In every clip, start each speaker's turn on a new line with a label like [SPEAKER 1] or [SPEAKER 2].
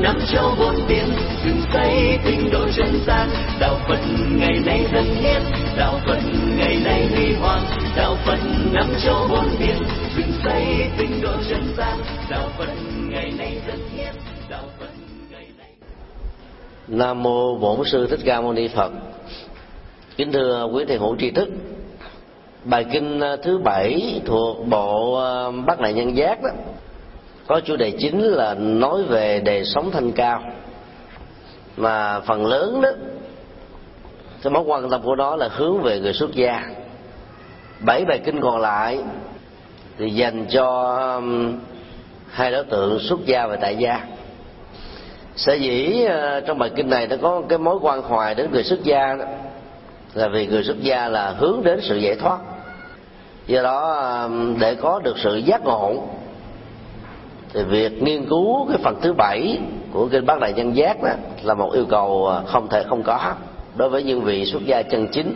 [SPEAKER 1] năm châu bốn biển, dựng xây tinh độ chân gian. Đạo Phật ngày nay dân hiến, đạo Phật ngày nay huy hoàng. Đạo Phật năm châu bốn biển, dựng xây tinh độ chân gian. Đạo Phật ngày nay dân hiến, đạo Phật ngày nay.
[SPEAKER 2] Nam mô Bổn Sư Thích Ca Mâu Ni Phật. Kính thưa quý thầy hữu tri thức, bài kinh thứ 7 thuộc bộ Bát Đại Nhân Giác đó có chủ đề chính là nói về đời sống thanh cao, mà phần lớn đó cái mối quan tâm của nó là hướng về người xuất gia. 7 bài kinh còn lại thì dành cho hai đối tượng xuất gia và tại gia. Sở dĩ trong bài kinh này nó có cái mối quan hoài đến người xuất gia đó, là vì người xuất gia là hướng đến sự giải thoát. Do đó để có được sự giác ngộ thì việc nghiên cứu cái phần thứ 7 của kinh Bát Đại Nhân Giác đó là một yêu cầu không thể không có đối với những vị xuất gia chân chính.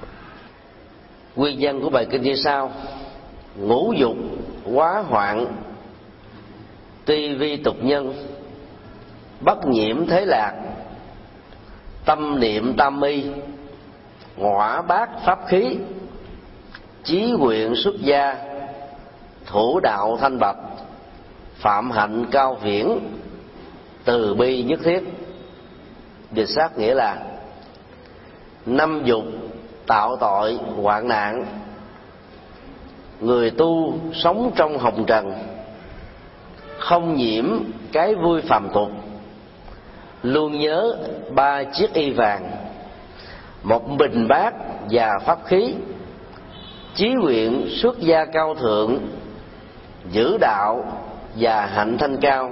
[SPEAKER 2] Nguyên nhân của bài kinh như sau: ngũ dục quá hoạn, ti vi tục nhân, bất nhiễm thế lạc, tâm niệm tam mi, ngõa bát pháp khí, chí nguyện xuất gia, thủ đạo thanh bạch, phạm hạnh cao viễn, từ bi nhất thiết. Dịch sát nghĩa là năm dục tạo tội hoạn nạn, người tu sống trong hồng trần, không nhiễm cái vui phàm tục, luôn nhớ 3 chiếc y vàng, một bình bát và pháp khí, chí nguyện xuất gia cao thượng, giữ đạo và hạnh thanh cao,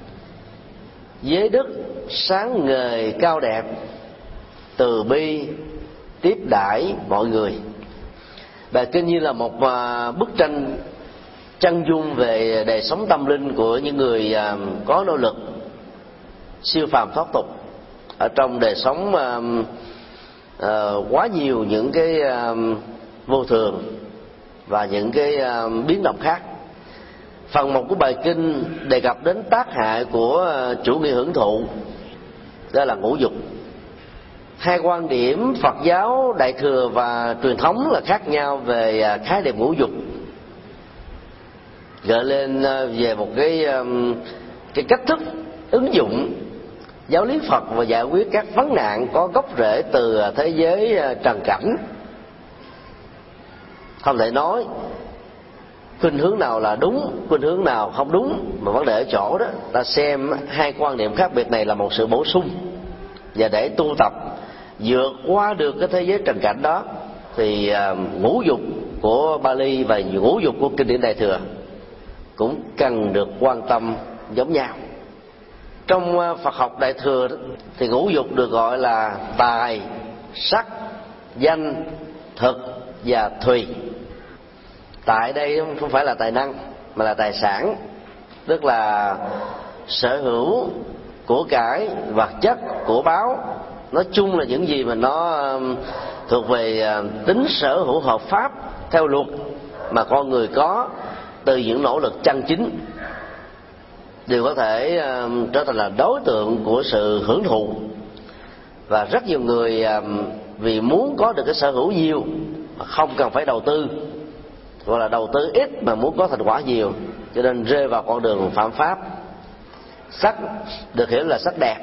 [SPEAKER 2] giới đức sáng ngời cao đẹp, từ bi tiếp đãi mọi người. Bài kinh như là một bức tranh chân dung về đời sống tâm linh của những người có nỗ lực siêu phàm thoát tục ở trong đời sống quá nhiều những cái vô thường và những cái biến động khác. Phần 1 của bài kinh đề cập đến tác hại của chủ nghĩa hưởng thụ, đó là ngũ dục. Hai quan điểm Phật giáo Đại thừa và truyền thống là khác nhau về khái niệm ngũ dục, gợi lên về một cái cách thức ứng dụng giáo lý Phật và giải quyết các vấn nạn có gốc rễ từ thế giới trần cảnh. Không thể nói khuynh hướng nào là đúng, khuynh hướng nào không đúng, mà vấn đề ở chỗ đó ta xem hai quan điểm khác biệt này là một sự bổ sung, và để tu tập vượt qua được cái thế giới trần cảnh đó thì ngũ dục của Bali và ngũ dục của kinh điển Đại thừa cũng cần được quan tâm giống nhau. Trong Phật học Đại thừa thì ngũ dục được gọi là tài, sắc, danh, thực và thùy. Tại đây không phải là tài năng mà là tài sản, tức là sở hữu của cải, vật chất, của báo. Nói chung là những gì mà nó thuộc về tính sở hữu hợp pháp theo luật mà con người có từ những nỗ lực chân chính, đều có thể trở thành là đối tượng của sự hưởng thụ. Và rất nhiều người vì muốn có được cái sở hữu nhiều mà không cần phải đầu tư, gọi là đầu tư ít mà muốn có thành quả nhiều, cho nên rơi vào con đường phạm pháp. Sắc được hiểu là sắc đẹp.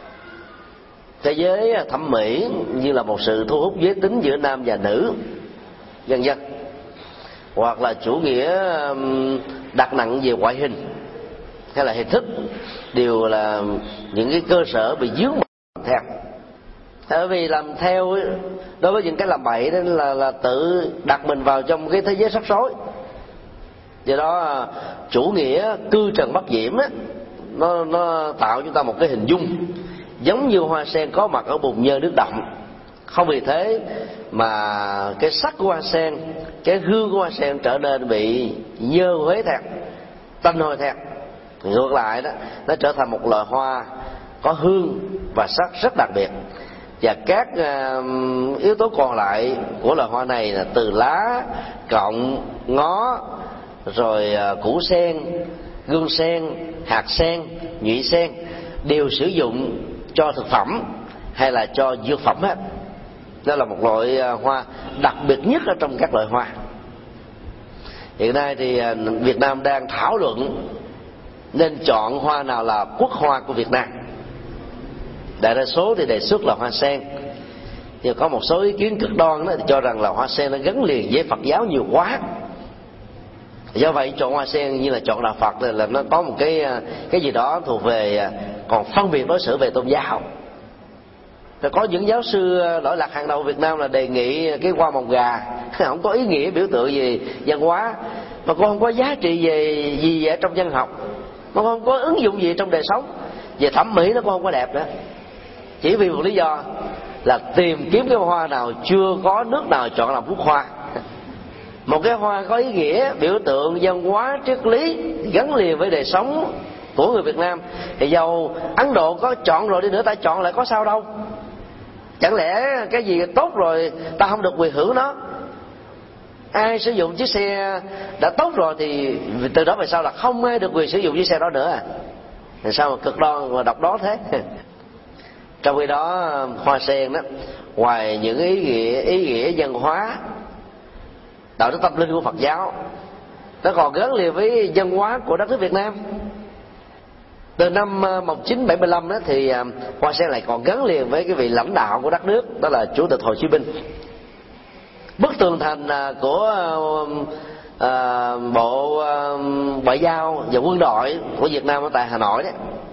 [SPEAKER 2] Thế giới thẩm mỹ như là một sự thu hút giới tính giữa nam và nữ, vân vân. Hoặc là chủ nghĩa đặt nặng về ngoại hình hay là hình thức, đều là những cái cơ sở bị dướng theo. Bởi vì làm theo đối với những cái làm bậy đó là tự đặt mình vào trong cái thế giới rắc rối. Do đó chủ nghĩa cư trần bất diễm á, nó tạo chúng ta một cái hình dung giống như hoa sen có mặt ở bùn nhơ nước động. Không vì thế mà cái sắc của hoa sen, cái hương của hoa sen trở nên bị nhơ huế theo, tanh hôi theo. Ngược lại đó, nó trở thành một loài hoa có hương và sắc rất đặc biệt. Và các yếu tố còn lại của loài hoa này là từ lá, cọng, ngó, rồi củ sen, gương sen, hạt sen, nhụy sen, đều sử dụng cho thực phẩm hay là cho dược phẩm hết. Đó là một loại hoa đặc biệt nhất ở trong các loại hoa. Hiện nay thì Việt Nam đang thảo luận nên chọn hoa nào là quốc hoa của Việt Nam. Đại đa số thì đề xuất là hoa sen, nhưng có một số ý kiến cực đoan đó thì cho rằng là hoa sen nó gắn liền với Phật giáo nhiều quá. Do vậy chọn hoa sen như là chọn đạo Phật là nó có một cái gì đó thuộc về còn phân biệt đối xử về tôn giáo. Rồi có những giáo sư lỗi lạc hàng đầu Việt Nam là đề nghị cái hoa mồng gà không có ý nghĩa biểu tượng gì văn hóa, mà cũng không có giá trị gì ở trong văn học, nó không có ứng dụng gì trong đời sống, về thẩm mỹ nó cũng không có đẹp nữa. Chỉ vì một lý do là tìm kiếm cái hoa nào chưa có nước nào chọn làm quốc hoa. Một cái hoa có ý nghĩa biểu tượng văn hóa triết lý gắn liền với đời sống của người Việt Nam thì dầu Ấn Độ có chọn rồi đi nữa, ta chọn lại có sao đâu. Chẳng lẽ cái gì tốt rồi ta không được quyền hưởng nó? Ai sử dụng chiếc xe đã tốt rồi thì từ đó về sau là không ai được quyền sử dụng chiếc xe đó nữa à? Thì sao mà cực đoan và độc đoán thế? Trong khi đó hoa sen đó, ngoài những ý nghĩa văn hóa, đạo đức tâm linh của Phật giáo, nó còn gắn liền với văn hóa của đất nước Việt Nam. Từ năm 1975 đó thì hoa sen lại còn gắn liền với cái vị lãnh đạo của đất nước, đó là Chủ tịch Hồ Chí Minh. Bức tường thành của Bộ Ngoại giao và Quân đội của Việt Nam ở tại Hà Nội đó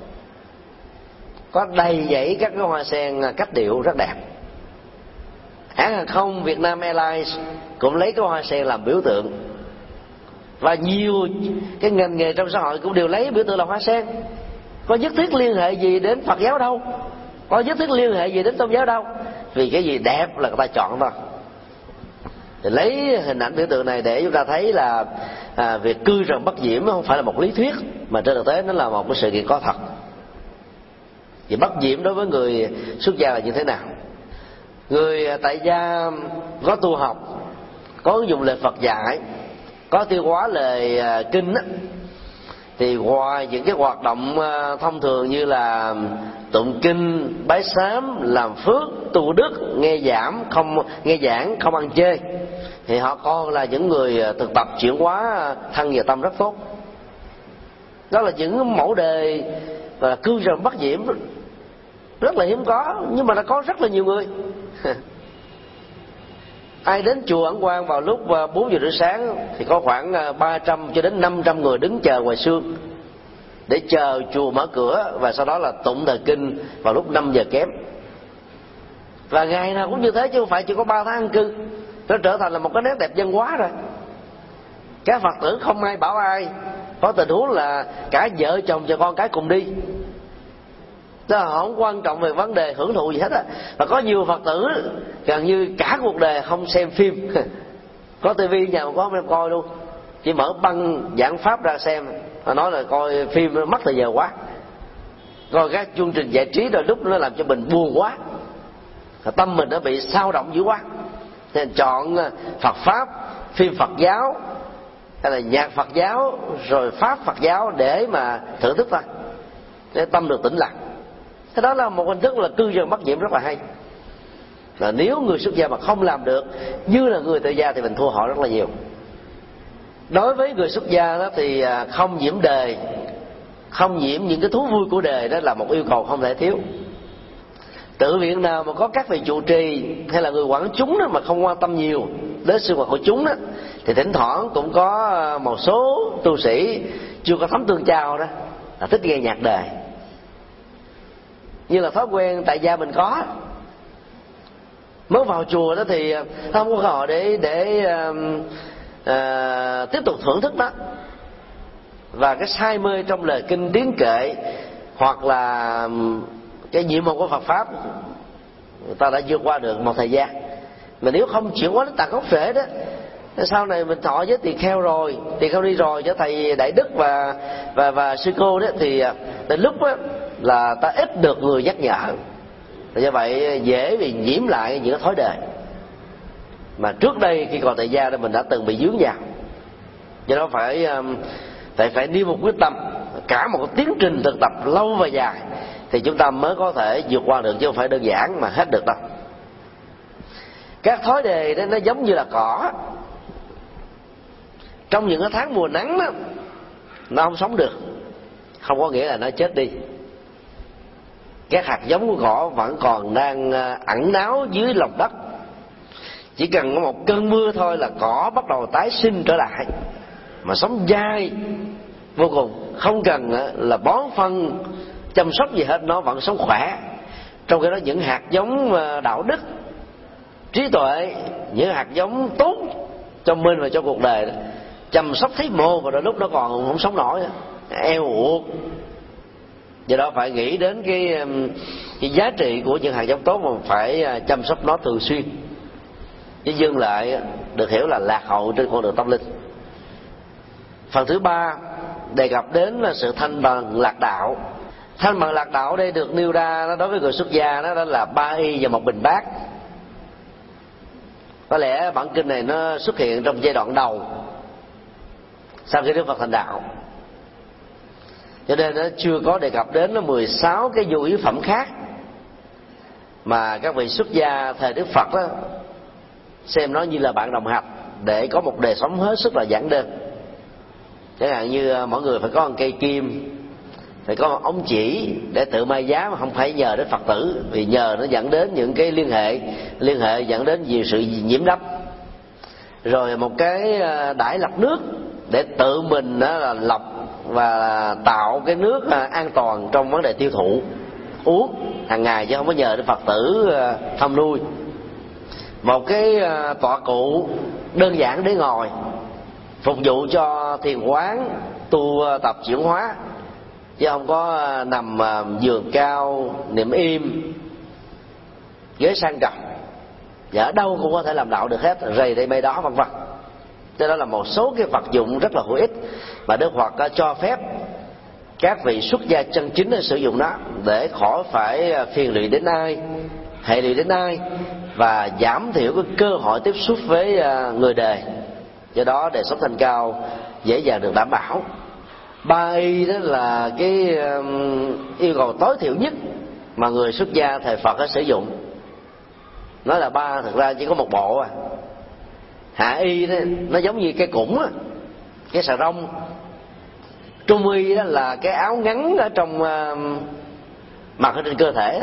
[SPEAKER 2] có đầy dãy các cái hoa sen cách điệu rất đẹp. Hãng hàng không Vietnam Airlines cũng lấy cái hoa sen làm biểu tượng, và nhiều cái ngành nghề trong xã hội cũng đều lấy biểu tượng là hoa sen. Có nhất thiết liên hệ gì đến Phật giáo đâu, có nhất thiết liên hệ gì đến tôn giáo đâu, vì cái gì đẹp là người ta chọn thôi. Thì lấy hình ảnh biểu tượng này để chúng ta thấy là việc cư trần bất nhiễm không phải là một lý thuyết, mà trên thực tế nó là một cái sự kiện có thật. Vì bất nhiễm đối với người xuất gia là như thế nào? Người tại gia có tu học, có ứng dụng lời Phật dạy, có tiêu hóa lời kinh á, thì ngoài những cái hoạt động thông thường như là tụng kinh, bái sám, làm phước, tu đức, nghe giảng, không ăn chơi, thì họ còn là những người thực tập chuyển hóa thân và tâm rất tốt. Đó là những mẫu đề và cư trần bất nhiễm rất là hiếm có, nhưng mà đã có rất là nhiều người. Ai đến chùa Ấn Quang vào lúc 4 giờ rưỡi sáng thì có khoảng 300 cho đến 500 người đứng chờ ngoài sương để chờ chùa mở cửa, và sau đó là tụng thời kinh vào lúc 5 giờ kém. Và ngày nào cũng như thế, chứ không phải chỉ có 3 tháng an cư. Nó trở thành là một cái nét đẹp văn hóa rồi. Các Phật tử không ai bảo ai, có tình huống là cả vợ chồng và con cái cùng đi. Đó là họ không quan trọng về vấn đề hưởng thụ gì hết á. Và có nhiều Phật tử gần như cả cuộc đời không xem phim. Có tivi nhà mà có không em coi luôn, chỉ mở băng giảng pháp ra xem. Họ nói là coi phim nó mất thời giờ quá, coi các chương trình giải trí đôi lúc nó làm cho mình buồn quá, tâm mình nó bị xao động dữ quá, nên chọn Phật pháp, phim Phật giáo hay là nhạc Phật giáo rồi pháp Phật giáo để mà thưởng thức thôi, để tâm được tĩnh lặng. Thế đó là một hình thức là cư trần bất nhiễm rất là hay. Là nếu người xuất gia mà không làm được như là người tại gia thì mình thua họ rất là nhiều. Đối với người xuất gia đó thì không nhiễm đời, không nhiễm những cái thú vui của đời, đó là một yêu cầu không thể thiếu. Tự viện nào mà có các vị trụ trì hay là người quản chúng đó mà không quan tâm nhiều đến sinh hoạt của chúng đó, thì thỉnh thoảng cũng có một số tu sĩ chưa có thấm tương trao đó là thích nghe nhạc đời. Như là thói quen tại gia mình có, mới vào chùa đó thì không có cơ hội để tiếp tục thưởng thức đó, và cái say mê trong lời kinh tiếng kệ hoặc là cái nhiệm vụ của Phật pháp người ta đã vượt qua được một thời gian. Mà nếu không chuyển hóa đến tận gốc rễ đó, sau này mình thọ với tỳ kheo rồi, tỳ kheo đi rồi cho thầy đại đức và sư cô đó, thì đến lúc đó là ta ít được người nhắc nhở. Do vậy dễ bị nhiễm lại những thói đời mà trước đây khi còn tại gia đó mình đã từng bị dướng vào. Do đó phải nêu một quyết tâm, cả một tiến trình thực tập lâu và dài thì chúng ta mới có thể vượt qua được, chứ không phải đơn giản mà hết được đâu. Các thói đề đó nó giống như là cỏ, trong những cái tháng mùa nắng đó, nó không sống được, không có nghĩa là nó chết đi. Các hạt giống của cỏ vẫn còn đang ẩn náu dưới lòng đất. Chỉ cần có một cơn mưa thôi là cỏ bắt đầu tái sinh trở lại, mà sống dai vô cùng, không cần là bón phân chăm sóc gì hết, nó vẫn sống khỏe. Trong khi đó những hạt giống đạo đức, trí tuệ, những hạt giống tốt cho mình và cho cuộc đời, chăm sóc thấy mồ và đôi lúc nó còn không sống nổi, eo uột. Do đó phải nghĩ đến cái giá trị của những hạt giống tốt mà phải chăm sóc nó thường xuyên. Chứ dừng lại được hiểu là lạc hậu trên con đường tâm linh. Phần thứ ba đề cập đến là sự thanh bằng lạc đạo. Thanh bằng lạc đạo đây được nêu ra nó đối với người xuất gia đó là 3 y và 1 bình bát. Có lẽ bản kinh này nó xuất hiện trong giai đoạn đầu sau khi Đức Phật thành đạo, cho nên nó chưa có đề cập đến 16 cái nhu yếu phẩm khác mà các vị xuất gia thời Đức Phật đó xem nó như là bạn đồng hành để có một đời sống hết sức là giản đơn. Chẳng hạn như mỗi người phải có một cây kim, phải có một ống chỉ để tự may giá, mà không phải nhờ đến Phật tử, vì nhờ nó dẫn đến những cái liên hệ dẫn đến nhiều sự nhiễm đắp. Rồi một cái đãi lọc nước để tự mình là lọc và tạo cái nước an toàn trong vấn đề tiêu thụ uống hàng ngày, chứ không có nhờ đến Phật tử thăm nuôi. Một cái tọa cụ đơn giản để ngồi phục vụ cho thiền quán tu tập chuyển hóa, chứ không có nằm giường cao niệm im, ghế sang trọng, và ở đâu cũng có thể làm đạo được hết, rầy đây mây đó vân vân. Thế đó là một số cái vật dụng rất là hữu ích mà Đức Phật cho phép các vị xuất gia chân chính để sử dụng nó, để khỏi phải phiền lụy đến ai, hệ lụy đến ai, và giảm thiểu cái cơ hội tiếp xúc với người đời. Do đó đời sống thanh cao dễ dàng được đảm bảo. 3 y đó là cái yêu cầu tối thiểu nhất mà người xuất gia thời Phật sử dụng. Nói là 3, thực ra chỉ có một bộ. Hạ y đó, nó giống như cái củng, cái xà rông. Trung y đó là cái áo ngắn ở trong mặc ở trên cơ thể.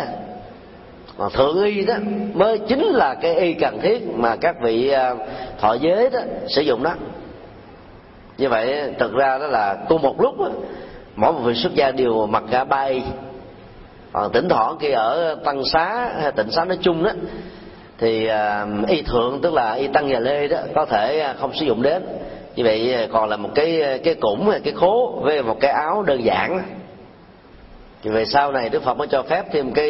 [SPEAKER 2] Còn thượng y đó mới chính là cái y cần thiết mà các vị thọ giới đó sử dụng đó. Như vậy thực ra đó là cùng một lúc đó, mỗi một vị xuất gia đều mặc cả 3 y. Còn thỉnh thoảng khi ở tăng xá hay tịnh xá nói chung đó thì y thượng, tức là y tăng nhà Lê đó, có thể không sử dụng đến. Như vậy còn là một cái củng, cái khố với một cái áo đơn giản. Như vậy sau này Đức Phật mới cho phép thêm cái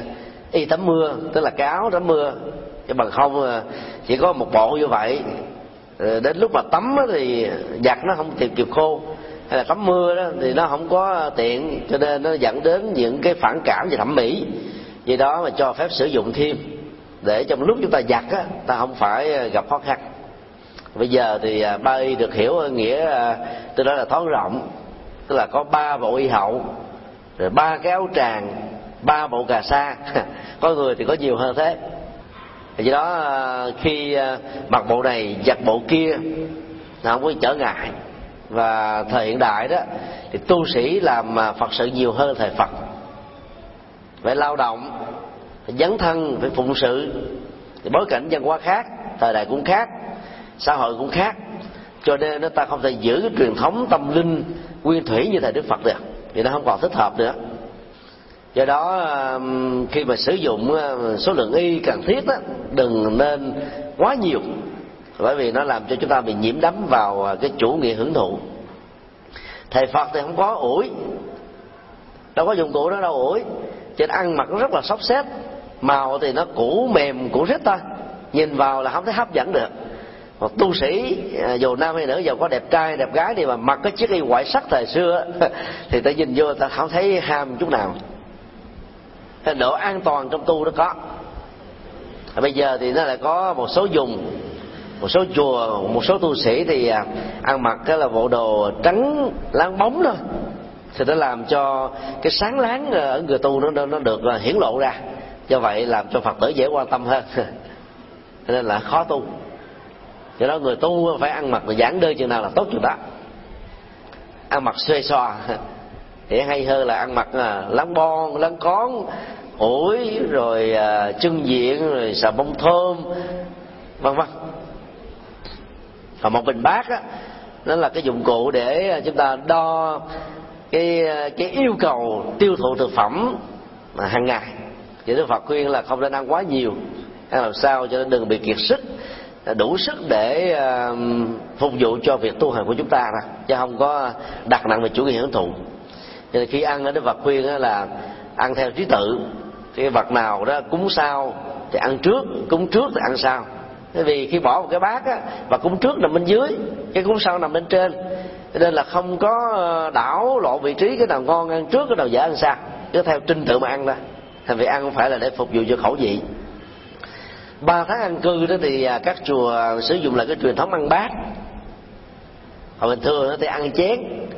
[SPEAKER 2] y tắm mưa, tức là cái áo tắm mưa, chứ bằng không chỉ có một bộ như vậy. Đến lúc mà tắm thì giặt nó không kịp khô, hay là tắm mưa đó thì nó không có tiện, cho nên nó dẫn đến những cái phản cảm về thẩm mỹ. Vì đó mà cho phép sử dụng thêm, để trong lúc chúng ta giặt á, ta không phải gặp khó khăn. Bây giờ thì 3 y được hiểu nghĩa từ đó là thoáng rộng, tức là có 3 bộ y hậu, rồi 3 cái áo tràng, 3 bộ cà sa. Có người thì có nhiều hơn thế. Vì đó khi mặc bộ này giặt bộ kia là không có trở ngại. Và thời hiện đại đó thì tu sĩ làm Phật sự nhiều hơn thời Phật, phải lao động, phải dấn thân, phải phụng sự. Thì bối cảnh văn hóa khác, thời đại cũng khác, xã hội cũng khác, cho nên nó ta không thể giữ cái truyền thống tâm linh nguyên thủy như thời Đức Phật được, vì nó không còn thích hợp nữa. Do đó khi mà sử dụng số lượng y cần thiết đó, đừng nên quá nhiều, bởi vì nó làm cho chúng ta bị nhiễm đắm vào cái chủ nghĩa hưởng thụ. Thầy Phật thì không có ủi, đâu có dụng cụ đó đâu ủi, cho nên ăn mặc nó rất là xốc xếp, màu thì nó cũ mềm cũ rít thôi, nhìn vào là không thấy hấp dẫn được. Một tu sĩ dù nam hay nữ, dù có đẹp trai đẹp gái thì mà mặc cái chiếc y ngoại sắc thời xưa thì ta nhìn vô ta không thấy ham chút nào. Độ an toàn trong tu nó có. Bây giờ thì nó lại có một số dùng, một số chùa, một số tu sĩ thì ăn mặc cái là bộ đồ trắng láng bóng thôi, thì nó làm cho cái sáng láng ở người tu nó được hiển lộ ra. Do vậy làm cho Phật tử dễ quan tâm hơn cho nên là khó tu. Do đó người tu phải ăn mặc giản đơn chừng nào là tốt chừng đó. Ăn mặc xuê xòa thì hay hơn là ăn mặc láng bon láng cón, ủi rồi chân diện, rồi xà bông thơm, vân vân. Và một bình bát á, nó là cái dụng cụ để chúng ta đo cái yêu cầu tiêu thụ thực phẩm mà hàng ngày. Thì Đức Phật khuyên là không nên ăn quá nhiều, ăn làm sao cho nó đừng bị kiệt sức, đủ sức để phục vụ cho việc tu hành của chúng ta ra, chứ không có đặt nặng về chủ nghĩa hưởng thụ. Cho nên khi ăn, Đức Phật khuyên là ăn theo trí tự. Cái vật nào đó cúng sau thì ăn trước, cúng trước thì ăn sau. Bởi vì khi bỏ một cái bát á, và cúng trước nằm bên dưới, cái cúng sau nằm bên trên, cho nên là không có đảo lộn vị trí, cái nào ngon ăn trước, cái nào dở ăn sau, cứ theo trình tự mà ăn ra. Thành vì ăn không phải là để phục vụ cho khẩu vị. 3 tháng ăn cư đó thì các chùa sử dụng là cái truyền thống ăn bát. Hồi bình thường thì ăn chén,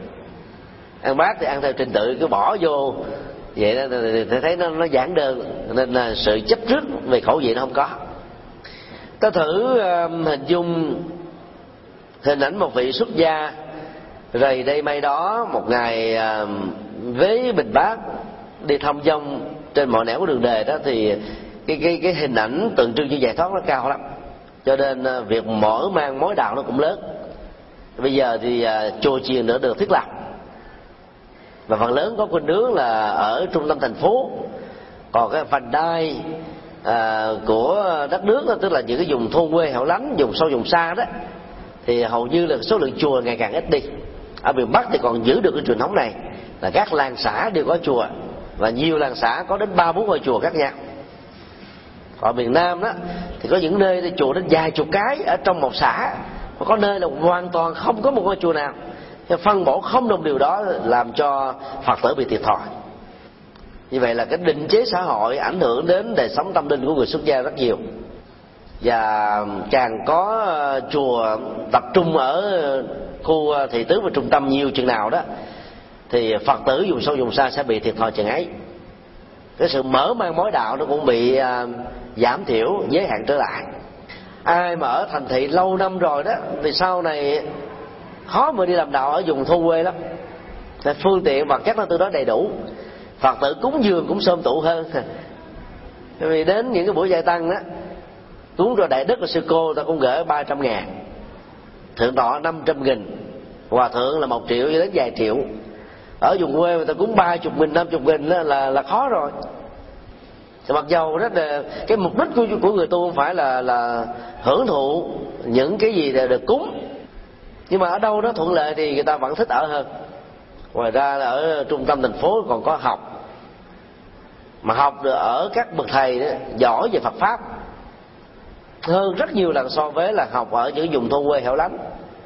[SPEAKER 2] ăn bát thì ăn theo trình tự, cứ bỏ vô vậy đó thì thấy nó giản đơn, nên là sự chấp trước về khẩu vị nó không có. Ta thử hình dung hình ảnh một vị xuất gia rầy đây may đó một ngày với bình bát đi thong dong trên mọi nẻo của đường đề đó, thì cái hình ảnh tượng trưng cho giải thoát nó cao lắm. Cho nên việc mở mang mối đạo nó cũng lớn. Bây giờ thì chùa chiền nữa được thiết lập, và phần lớn có khuynh hướng là ở trung tâm thành phố. Còn cái vành đai của đất nước đó, tức là những cái vùng thôn quê hẻo lánh, vùng sâu vùng xa đó, thì hầu như là số lượng chùa ngày càng ít đi. Ở miền Bắc thì còn giữ được cái truyền thống này, là các làng xã đều có chùa, và nhiều làng xã có đến 3-4 ngôi chùa khác nhau. Còn miền Nam đó thì có những nơi thì chùa đến vài chục cái ở trong một xã, có nơi là hoàn toàn không có một ngôi chùa nào. Phân bổ không đồng điều đó làm cho Phật tử bị thiệt thòi. Như vậy là cái định chế xã hội ảnh hưởng đến đời sống tâm linh của người xuất gia rất nhiều. Và càng có chùa tập trung ở khu thị tứ và trung tâm nhiều chừng nào đó, thì Phật tử vùng sâu vùng xa sẽ bị thiệt thòi chừng ấy. Cái sự mở mang mối đạo nó cũng bị giảm thiểu, giới hạn trở lại. Ai mà ở thành thị lâu năm rồi đó thì sau này khó mà đi làm đạo ở vùng thôn quê lắm. Phương tiện vật chất nó tương đối đầy đủ, Phật tử cúng dường cũng xôm tụ hơn. Vì đến những cái buổi giai tăng đó, cúng rồi đại đức và sư cô ta cũng gửi 300.000, thượng tọa 500.000, hòa thượng là 1 triệu cho đến vài triệu. Ở vùng quê người ta cúng 30.000, 50.000 là khó rồi. Mặc dầu đó là cái mục đích của người tu không phải là hưởng thụ những cái gì được cúng, nhưng mà ở đâu đó thuận lợi thì người ta vẫn thích ở hơn. Ngoài ra là ở trung tâm thành phố còn có học, mà học được ở các bậc thầy đó, giỏi về Phật pháp hơn rất nhiều lần so với là học ở những vùng thôn quê hẻo lánh.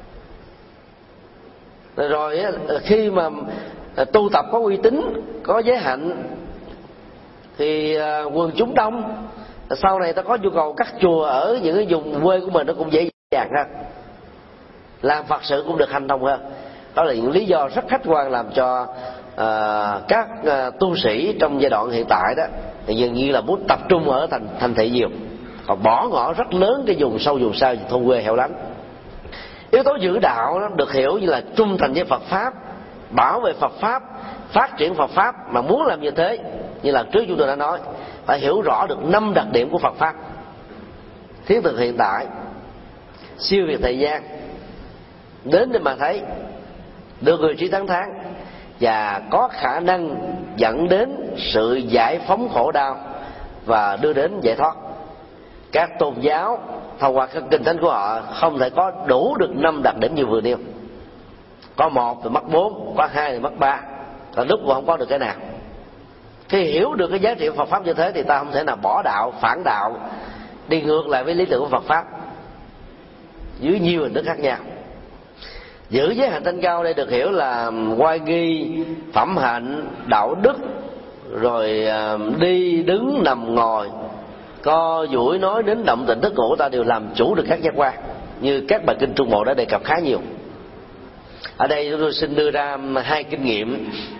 [SPEAKER 2] Rồi khi mà tu tập có uy tín, có giới hạnh, thì quần chúng đông, sau này ta có nhu cầu cắt chùa ở những cái vùng quê của mình nó cũng dễ dàng hơn, làm Phật sự cũng được hành thông hơn. Đó là những lý do rất khách quan làm cho các tu sĩ trong giai đoạn hiện tại đó thì dường như là muốn tập trung ở thành thị nhiều, còn bỏ ngỏ rất lớn cái vùng sâu vùng xa, thôn quê hẻo lánh. Yếu tố giữ đạo nó được hiểu như là trung thành với Phật pháp, bảo vệ Phật pháp, phát triển Phật pháp. Mà muốn làm như thế, như lần trước chúng tôi đã nói, phải hiểu rõ được 5 đặc điểm của Phật pháp: thiết thực hiện tại, siêu việt thời gian, đến để mà thấy, được người trí tán thán, và có khả năng dẫn đến sự giải phóng khổ đau và đưa đến giải thoát. Các tôn giáo thông qua các kinh thánh của họ không thể có đủ được 5 đặc điểm như vừa nêu. Có 1 thì mất 4, có 2 thì mất 3, còn lúc cũng không có được cái nào. Khi hiểu được cái giá trị của Phật pháp như thế thì ta không thể nào bỏ đạo, phản đạo, đi ngược lại với lý tưởng của Phật pháp dưới nhiều hình thức khác nhau. Giữ giới hạnh thanh cao đây được hiểu là oai nghi, phẩm hạnh, đạo đức, rồi đi đứng nằm ngồi, co duỗi nói đến động tĩnh thức của ta đều làm chủ được các giác quan, như các bài kinh Trung Bộ đã đề cập khá nhiều. Ở đây tôi xin đưa ra 2 kinh nghiệm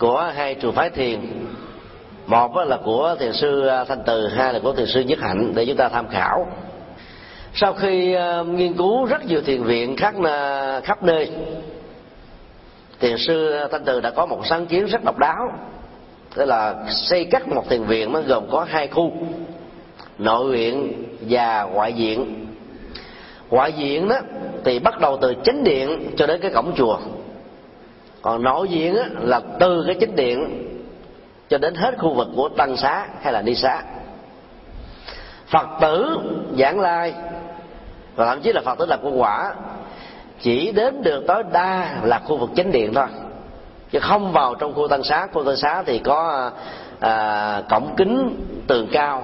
[SPEAKER 2] của hai trường phái thiền. Một là của thiền sư Thanh Từ, hai là của thiền sư Nhất Hạnh, để chúng ta tham khảo. Sau khi nghiên cứu rất nhiều thiền viện khắp nơi, thiền sư Thanh Từ đã có một sáng kiến rất độc đáo, tức là xây cất một thiền viện nó gồm có hai khu: nội viện và ngoại viện. Ngoại viện đó thì bắt đầu từ chánh điện cho đến cái cổng chùa, còn nội viện đó là từ cái chánh điện cho đến hết khu vực của tăng xá hay là ni xá. Phật tử giảng lai và thậm chí là Phật tử làm công quả chỉ đến được tối đa là khu vực chánh điện thôi, chứ không vào trong khu tăng xá. Khu tăng xá thì có cổng kính tường cao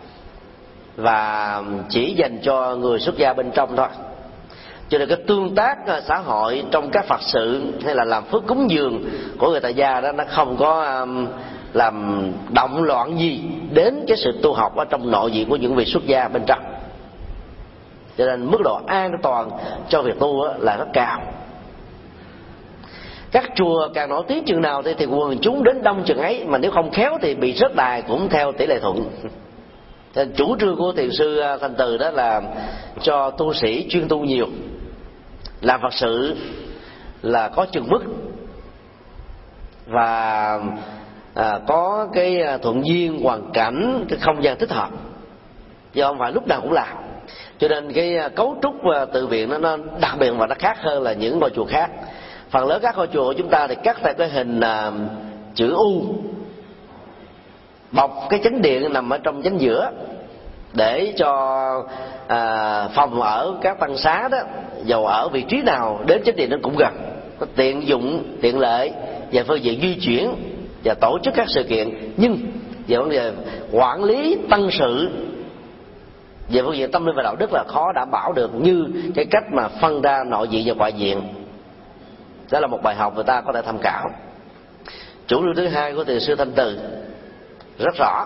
[SPEAKER 2] và chỉ dành cho người xuất gia bên trong thôi. Cho nên cái tương tác xã hội trong các Phật sự hay là làm phước cúng dường của người tại gia đó, nó không có làm động loạn gì đến cái sự tu học ở trong nội viện của những vị xuất gia bên trong. Cho nên mức độ an toàn cho việc tu là rất cao. Các chùa càng nổi tiếng chừng nào thì quần chúng đến đông chừng ấy, mà nếu không khéo thì bị rớt đài cũng theo tỷ lệ thuận. Nên chủ trương của thiền sư Thanh Từ đó là cho tu sĩ chuyên tu nhiều, làm Phật sự là có chừng mực và có cái thuận duyên hoàn cảnh, cái không gian thích hợp, chứ không phải lúc nào cũng làm. Cho nên cái cấu trúc tự viện nó đặc biệt và nó khác hơn là những ngôi chùa khác. Phần lớn các ngôi chùa của chúng ta thì cắt theo cái hình chữ U, bọc cái chánh điện nằm ở trong chánh giữa, để cho phòng ở các tăng xá đó, dầu ở vị trí nào đến chánh điện nó cũng gần, có tiện dụng, tiện lợi về phương diện di chuyển và tổ chức các sự kiện. Nhưng về vấn đề quản lý tăng sự, về phương diện tâm linh và đạo đức là khó đảm bảo được như cái cách mà phân ra nội viện và ngoại viện. Đó là một bài học người ta có thể tham khảo. Chủ trương thứ hai của thiền sư Thanh Từ rất rõ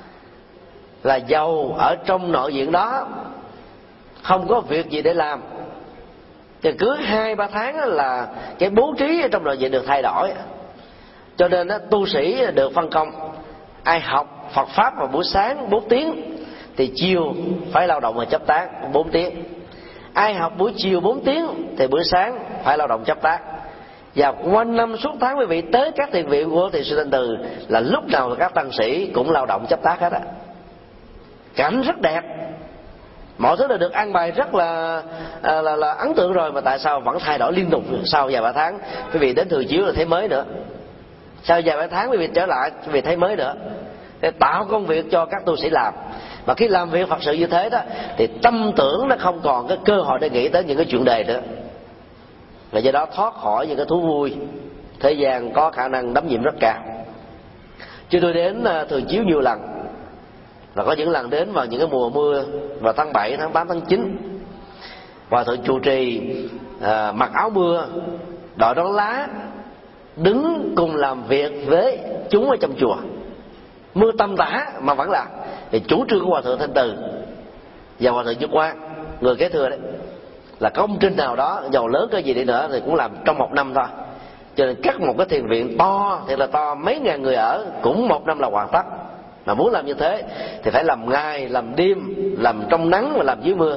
[SPEAKER 2] là dầu ở trong nội viện đó không có việc gì để làm, thì cứ 2-3 tháng là cái bố trí ở trong nội viện được thay đổi. Cho nên tu sĩ được phân công, ai học Phật pháp vào buổi sáng 4 tiếng thì chiều phải lao động và chấp tác 4 tiếng. Ai học buổi chiều 4 tiếng thì buổi sáng phải lao động chấp tác. Và quanh năm suốt tháng quý vị tới các thiền viện của thiền sư Thanh Từ là lúc nào các tăng sĩ cũng lao động chấp tác hết á. Cảnh rất đẹp, mọi thứ đều được an bài rất là ấn tượng rồi, mà tại sao vẫn thay đổi liên tục? Sau vài 3 tháng quý vị đến thường chiếu là thấy mới nữa, sau vài 3 tháng quý vị trở lại quý vị thấy mới nữa, để tạo công việc cho các tu sĩ làm. Mà khi làm việc Phật sự như thế đó thì tâm tưởng nó không còn cái cơ hội để nghĩ tới những cái chuyện đề nữa, và do đó thoát khỏi những cái thú vui thế gian có khả năng đắm nhiễm rất cao. Chứ tôi đến thường chiếu nhiều lần, và có những lần đến vào những cái mùa mưa vào tháng 7, tháng 8, tháng 9, Hòa thượng trụ trì mặc áo mưa, đội nón lá, đứng cùng làm việc với chúng ở trong chùa, mưa tầm tã mà vẫn làm. Thì chủ trương của Hòa thượng Thanh Từ và Hòa thượng Nhất Quang, người kế thừa đấy, là công trình nào đó giàu lớn cái gì đi nữa thì cũng làm trong 1 năm thôi. Cho nên cắt một cái thiền viện to thì là to, mấy ngàn người ở, cũng 1 năm là hoàn tất. Mà muốn làm như thế thì phải làm ngày, làm đêm, làm trong nắng và làm dưới mưa.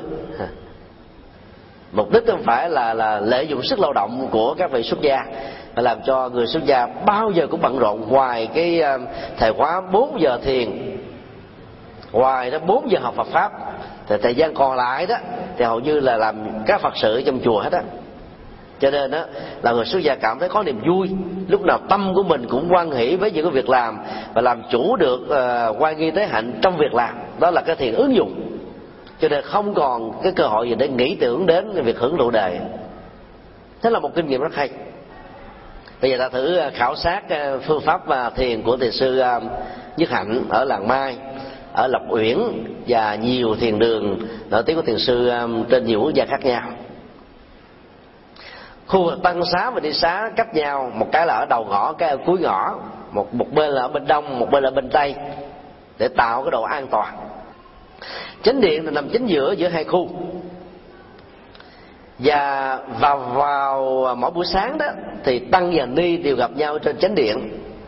[SPEAKER 2] Mục đích không phải là lợi dụng sức lao động của các vị xuất gia, mà làm cho người xuất gia bao giờ cũng bận rộn. Ngoài cái thời khóa 4 giờ thiền, ngoài đó 4 giờ học Phật pháp, thì thời gian còn lại đó thì hầu như là làm các Phật sự trong chùa hết á. Cho nên đó là người xuất gia cảm thấy có niềm vui, lúc nào tâm của mình cũng hoan hỷ với những cái việc làm, và làm chủ được oai nghi tế hạnh trong việc làm. Đó là cái thiền ứng dụng. Cho nên không còn cái cơ hội gì để nghĩ tưởng đến việc hưởng thụ đời. Thế là một kinh nghiệm rất hay. Bây giờ ta thử khảo sát phương pháp thiền của thiền sư Nhất Hạnh ở làng Mai, ở Lộc Uyển và nhiều thiền đường nổi tiếng của thiền sư trên nhiều quốc gia khác nhau. Khu vực tăng xá và đi xá cách nhau, một cái là ở đầu ngõ, cái ở cuối ngõ, một bên là ở bên đông, một bên là bên tây, để tạo cái độ an toàn. Chánh điện là nằm chính giữa hai khu. Và vào mỗi buổi sáng đó thì tăng và ni đều gặp nhau trên chánh điện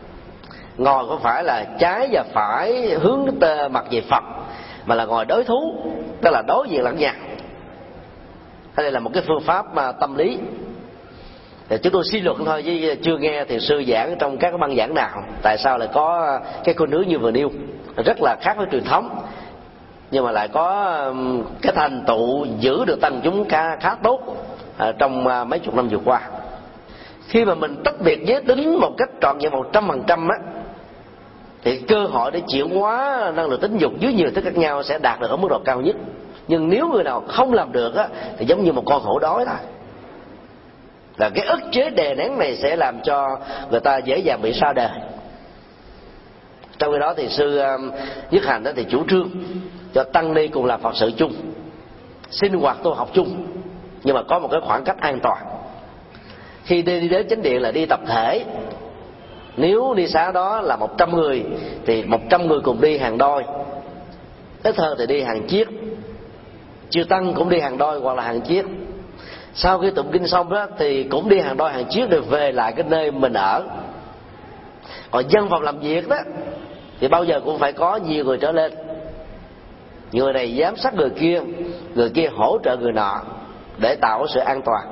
[SPEAKER 2] ngồi không phải là trái và phải hướng mặt về Phật, mà là ngồi đối thú, tức là đối diện lẫn nhau. Đây là một cái phương pháp tâm lý. Thì chúng tôi suy luận thôi chứ chưa nghe thiền sư giảng trong các băng giảng nào tại sao lại có cái khuynh hướng như vừa nêu, rất là khác với truyền thống, nhưng mà lại có cái thành tựu giữ được tăng chúng khá tốt trong mấy chục năm vừa qua. Khi mà mình tách biệt giới tính một cách trọn vẹn 100% á, thì cơ hội để chuyển hóa năng lượng tính dục dưới nhiều thức khác nhau sẽ đạt được ở mức độ cao nhất. Nhưng nếu người nào không làm được á, thì giống như một con hổ đói thôi. Là cái ức chế đè nén này sẽ làm cho người ta dễ dàng bị sa đời. Trong khi đó thì sư Nhất Hạnh đó thì chủ trương cho tăng ni cùng làm Phật sự chung, sinh hoạt tu học chung, nhưng mà có một cái khoảng cách an toàn. Khi đi đến chánh điện là đi tập thể. Nếu đi xá đó là 100 người thì 100 người cùng đi hàng đôi, ít hơn thì đi hàng chiếc. Chư tăng cũng đi hàng đôi hoặc là hàng chiếc. Sau khi tụng kinh xong đó thì cũng đi hàng đôi hàng chiếc để về lại cái nơi mình ở. Còn dân phòng làm việc đó thì bao giờ cũng phải có nhiều người trở lên. Người này giám sát người kia hỗ trợ người nọ để tạo sự an toàn.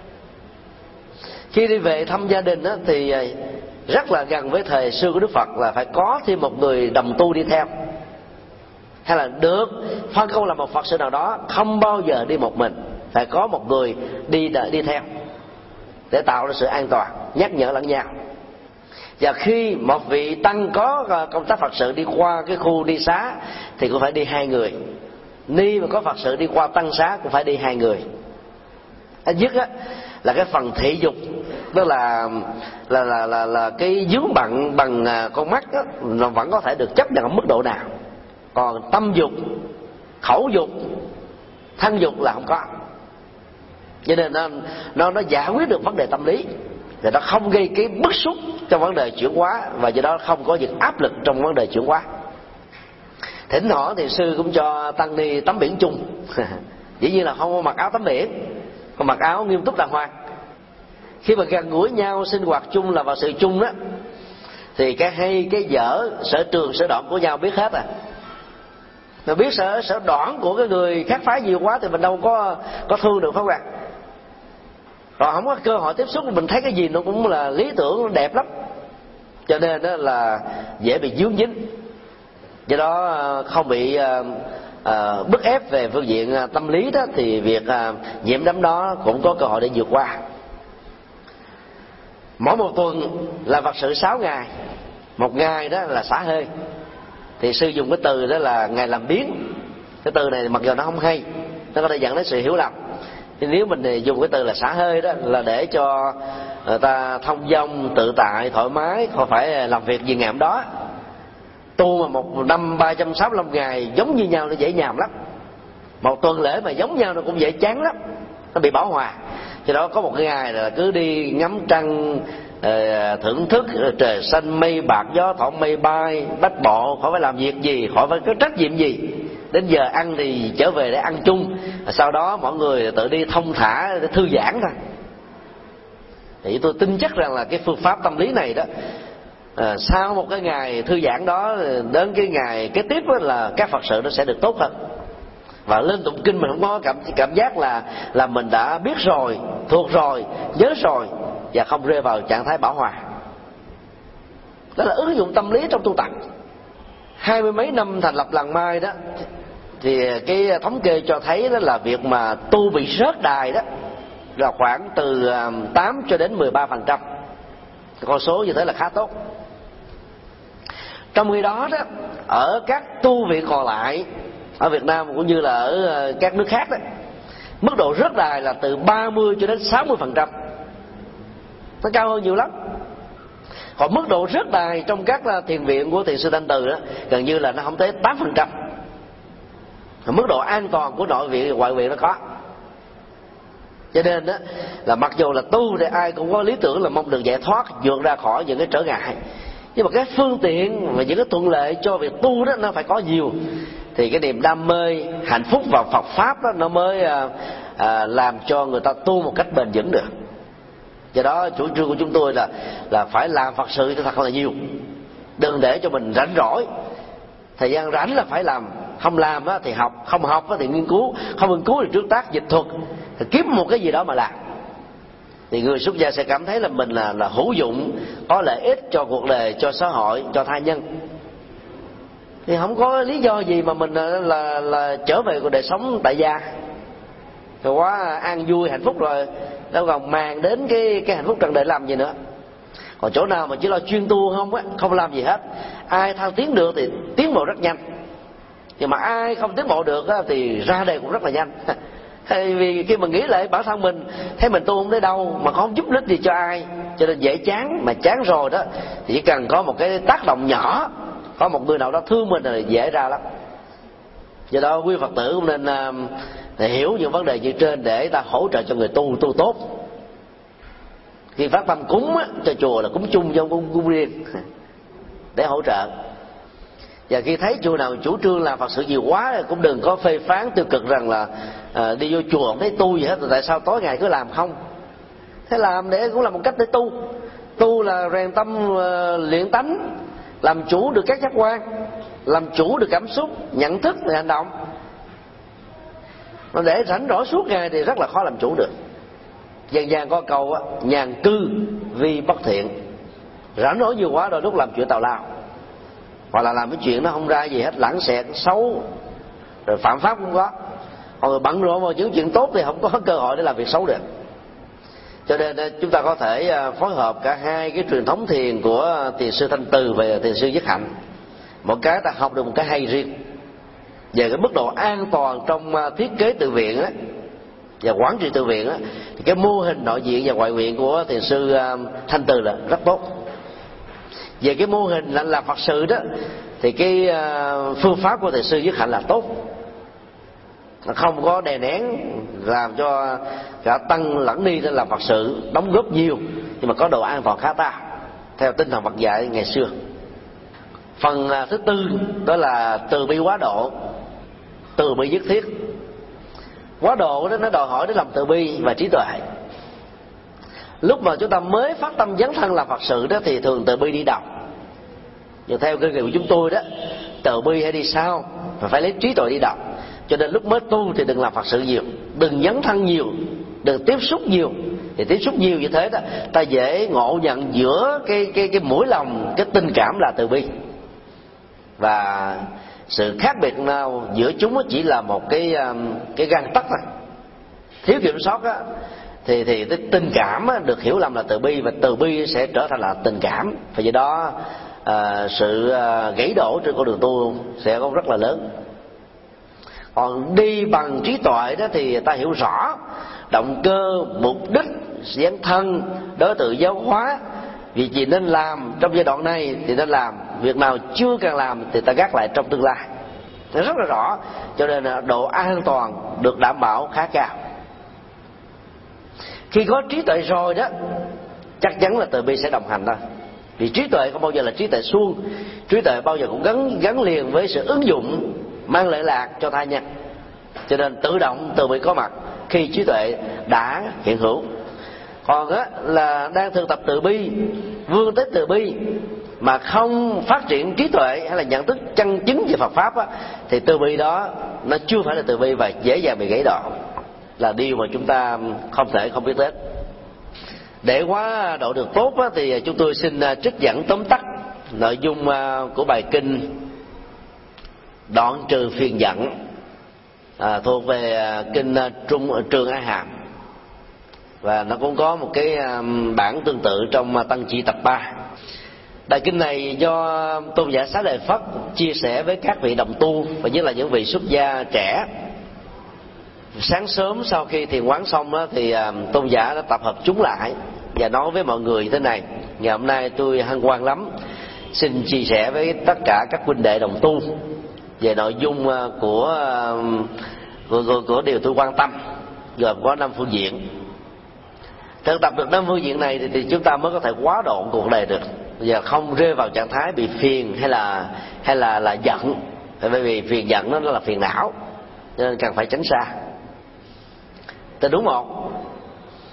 [SPEAKER 2] Khi đi về thăm gia đình đó, thì rất là gần với thời xưa của Đức Phật là phải có thêm một người đồng tu đi theo, hay là được phân công làm một Phật sự nào đó, không bao giờ đi một mình, phải có một người đi theo để tạo ra sự an toàn, nhắc nhở lẫn nhau. Và khi một vị tăng có công tác Phật sự đi qua cái khu đi xá thì cũng phải đi 2 người. Ni mà có Phật sự đi qua tăng xá cũng phải đi 2 người. Ít nhất á là cái phần thị dục, đó là cái vướng bận bằng con mắt đó, nó vẫn có thể được chấp nhận ở mức độ nào. Còn tâm dục, khẩu dục, thân dục là không có. Cho nên nó giải quyết được vấn đề tâm lý, thì nó không gây cái bức xúc trong vấn đề chuyển hóa, và do đó không có những áp lực trong vấn đề chuyển hóa. Thỉnh thoảng thì sư cũng cho tăng ni tắm biển chung. Dĩ nhiên là không có mặc áo tắm biển, còn mặc áo nghiêm túc đàng hoàng. Khi mà gần gũi nhau, sinh hoạt chung là vào sự chung đó, thì cái hay cái dở, sở trường sở đoạn của nhau biết hết à. Mà biết sở đoạn của cái người khác phái nhiều quá thì mình đâu có thương được, phải không ạ? Còn không có cơ hội tiếp xúc, mình thấy cái gì nó cũng là lý tưởng, nó đẹp lắm, cho nên đó là dễ bị dướng dính. Do đó không bị bức ép về phương diện tâm lý đó, thì việc nhiễm đắm đó cũng có cơ hội để vượt qua. Mỗi một tuần là Phật sự 6 ngày, một ngày đó là xả hơi. Thì sư dùng cái từ đó là ngày làm biến. Cái từ này mặc dù nó không hay, nó có thể dẫn đến sự hiểu lầm. Nhưng nếu mình dùng cái từ là xả hơi đó là để cho người ta thông dong, tự tại, thoải mái, không phải làm việc gì ngày hôm đó. Tu mà một năm 365 ngày giống như nhau nó dễ nhàm lắm. Một tuần lễ mà giống nhau nó cũng dễ chán lắm, nó bị bão hòa. Cho đó có một cái ngày là cứ đi ngắm trăng, thưởng thức trời xanh mây bạc gió thoảng mây bay, bách bộ, khỏi phải làm việc gì, khỏi phải có trách nhiệm gì. Đến giờ ăn thì trở về để ăn chung, sau đó mọi người tự đi thông thả để thư giãn thôi. Thì tôi tin chắc rằng là cái phương pháp tâm lý này đó, sau một cái ngày thư giãn đó, đến cái ngày kế tiếp là các Phật sự nó sẽ được tốt hơn. Và lên tụng kinh mình không có cảm giác là mình đã biết rồi, thuộc rồi, nhớ rồi, và không rơi vào trạng thái bão hòa. Đó là ứng dụng tâm lý trong tu tập. 20 mấy năm thành lập làng Mai đó, thì cái thống kê cho thấy đó là việc mà tu bị rớt đài đó là khoảng từ 8 cho đến 13%. Con số như thế là khá tốt. Trong khi đó đó, ở các tu viện còn lại ở Việt Nam cũng như là ở các nước khác đó, mức độ rớt đài là từ 30 cho đến 60%. Nó cao hơn nhiều lắm. Còn mức độ rớt đài trong các thiền viện của thiền sư Thanh Từ đó, gần như là nó không tới 8%. Mức độ an toàn của nội viện và ngoại viện nó có. Cho nên đó là mặc dù là tu thì ai cũng có lý tưởng là mong được giải thoát, vượt ra khỏi những cái trở ngại, nhưng mà cái phương tiện và những cái thuận lợi cho việc tu đó nó phải có nhiều, thì cái niềm đam mê, hạnh phúc vào Phật pháp đó nó mới làm cho người ta tu một cách bền vững được. Do đó chủ trương của chúng tôi là phải làm Phật sự cho thật là nhiều. Đừng để cho mình rảnh rỗi. Thời gian rảnh là phải làm, không làm thì học, không học thì nghiên cứu, không nghiên cứu thì trước tác dịch thuật, thì kiếm một cái gì đó mà làm. Thì người xuất gia sẽ cảm thấy là mình là hữu dụng, có lợi ích cho cuộc đời, cho xã hội, cho tha nhân. Thì không có lý do gì mà mình là trở về cuộc đời sống tại gia rồi quá an vui hạnh phúc rồi, đâu còn màng đến cái hạnh phúc trần đời làm gì nữa. Còn chỗ nào mà chỉ lo chuyên tu không làm gì hết, ai thăng tiến được thì tiến bộ rất nhanh, nhưng mà ai không tiến bộ được thì ra đời cũng rất là nhanh. Vì khi mà nghĩ lại bản thân mình, thấy mình tu không tới đâu mà không giúp ích gì cho ai, cho nên dễ chán. Mà chán rồi đó thì chỉ cần có một cái tác động nhỏ, có một người nào đó thương mình là dễ ra lắm. Do đó quý Phật tử cũng nên hiểu những vấn đề như trên để ta hỗ trợ cho người tu tốt. Khi phát tâm cúng cho chùa là cúng chung, cho cúng riêng để hỗ trợ. Và khi thấy chùa nào chủ trương làm Phật sự nhiều quá, cũng đừng có phê phán tiêu cực rằng là đi vô chùa không thấy tu gì hết, tại sao tối ngày cứ làm không. Thế làm để cũng là một cách để tu. Tu là rèn tâm luyện tánh, làm chủ được các giác quan, làm chủ được cảm xúc, nhận thức và hành động. Mà để rảnh rỗi suốt ngày thì rất là khó làm chủ được. Dân gian có câu nhàn cư vì bất thiện. Rảnh rỗi nhiều quá rồi lúc làm chuyện tào lao, hoặc là làm cái chuyện nó không ra gì hết, lãng xẹt, xấu, rồi phạm pháp cũng có. Còn người bận rộn vào những chuyện tốt thì không có cơ hội để làm việc xấu được. Cho nên chúng ta có thể phối hợp cả hai cái truyền thống thiền của thiền sư Thanh Từ và thiền sư Nhất Hạnh. Một cái ta học được một cái hay riêng. Về cái mức độ an toàn trong thiết kế tự viện và quản trị tự viện thì cái mô hình nội viện và ngoại viện của thiền sư Thanh Từ là rất tốt. Về cái mô hình làm Phật sự đó thì cái phương pháp của thiền sư Nhất Hạnh là tốt, không có đè nén làm cho cả tăng lẫn ni để làm Phật sự, đóng góp nhiều nhưng mà có độ an toàn khá cao theo tinh thần Phật dạy ngày xưa. Phần thứ tư đó là từ bi quá độ, từ bi nhất thiết. Quá độ đó nó đòi hỏi đến lòng từ bi và trí tuệ. Lúc mà chúng ta mới phát tâm dấn thân làm Phật sự đó thì thường từ bi đi đầu. Nhưng theo kinh nghiệm của chúng tôi đó, từ bi hay đi sau mà phải lấy trí tuệ đi đầu. Cho nên lúc mới tu thì đừng làm Phật sự nhiều, đừng dấn thân nhiều, đừng tiếp xúc nhiều. Thì tiếp xúc nhiều như thế đó, ta dễ ngộ nhận giữa cái mũi lòng, cái tình cảm là từ bi. Và sự khác biệt nào giữa chúng chỉ là một cái gan tấc thôi. Thiếu kiểm soát á thì cái tình cảm được hiểu lầm là từ bi, và từ bi sẽ trở thành là tình cảm. Và do đó sự gãy đổ trên con đường tu sẽ có rất là lớn. Còn đi bằng trí tuệ đó thì ta hiểu rõ động cơ, mục đích, dấn thân, đối tượng giáo hóa, việc gì nên làm trong giai đoạn này thì nên làm, việc nào chưa cần làm thì ta gác lại trong tương lai. Nó rất là rõ, cho nên độ an toàn được đảm bảo khá cao. Khi có trí tuệ rồi đó, chắc chắn là từ bi sẽ đồng hành thôi. Vì trí tuệ không bao giờ là trí tuệ suông, trí tuệ bao giờ cũng gắn liền với sự ứng dụng mang lợi lạc cho tha nhân. Cho nên tự động từ bi có mặt khi trí tuệ đã hiện hữu. Còn là đang thực tập từ bi, vươn tới từ bi mà không phát triển trí tuệ hay là nhận thức chân chính về Phật pháp thì từ bi đó nó chưa phải là từ bi và dễ dàng bị gãy đoạn, là điều mà chúng ta không thể không biết đến. Để quá độ được tốt thì chúng tôi xin trích dẫn tóm tắt nội dung của bài kinh Đoạn trừ phiền giận, thuộc về kinh Trường A Hàm, và nó cũng có một cái bản tương tự trong Tăng Chi tập 3. Bài kinh này do tôn giả Xá Lợi Phất chia sẻ với các vị đồng tu, và nhất là những vị xuất gia trẻ. Sáng sớm sau khi thiền quán xong đó, thì tôn giả đã tập hợp chúng lại và nói với mọi người thế này: ngày hôm nay tôi hân hoan lắm, xin chia sẻ với tất cả các huynh đệ đồng tu về nội dung của điều tôi quan tâm, gồm có 5 phương diện. Thực tập được 5 phương diện này thì chúng ta mới có thể quá độ cuộc đời được, và không rơi vào trạng thái bị phiền hay là giận. Bởi vì phiền giận nó là phiền não, nên cần phải tránh xa. Tình huống 1,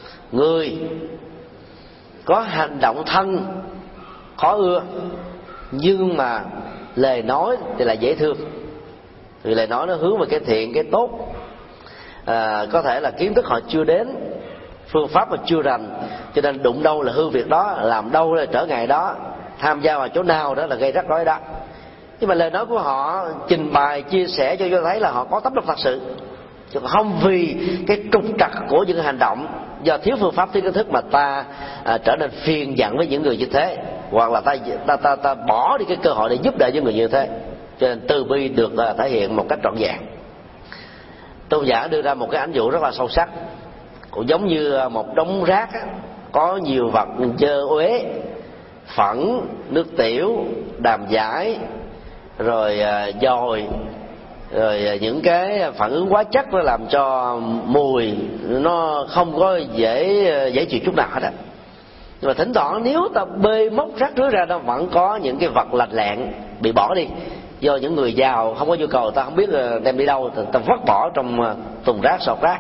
[SPEAKER 2] người có hành động thân khó ưa nhưng mà lời nói thì là dễ thương, vì lời nói nó hướng về cái thiện, cái tốt. Có thể là kiến thức họ chưa đến, phương pháp họ chưa rành, cho nên đụng đâu là hư việc đó, làm đâu là trở ngại đó, tham gia vào chỗ nào đó là gây rắc rối đó. Nhưng mà lời nói của họ trình bày chia sẻ cho thấy là họ có tấm lòng thật sự, chứ không vì cái trục trặc của những hành động do thiếu phương pháp, thiếu kiến thức mà ta trở nên phiền giận với những người như thế, hoặc là ta bỏ đi cái cơ hội để giúp đỡ những người như thế. Cho nên từ bi được thể hiện một cách trọn vẹn. Tôn giả đưa ra một cái ảnh dụ rất là sâu sắc, cũng giống như một đống rác á, có nhiều vật dơ uế, phẫn, nước tiểu, đàm giải, rồi dồi, rồi những cái phản ứng hóa chất nó làm cho mùi nó không có dễ chịu chút nào hết á. Nhưng mà thỉnh thoảng nếu ta bê móc rác rưới ra, nó vẫn có những cái vật lành lẹn bị bỏ đi, do những người giàu không có nhu cầu, ta không biết đem đi đâu, ta vứt bỏ trong thùng rác, sọt rác.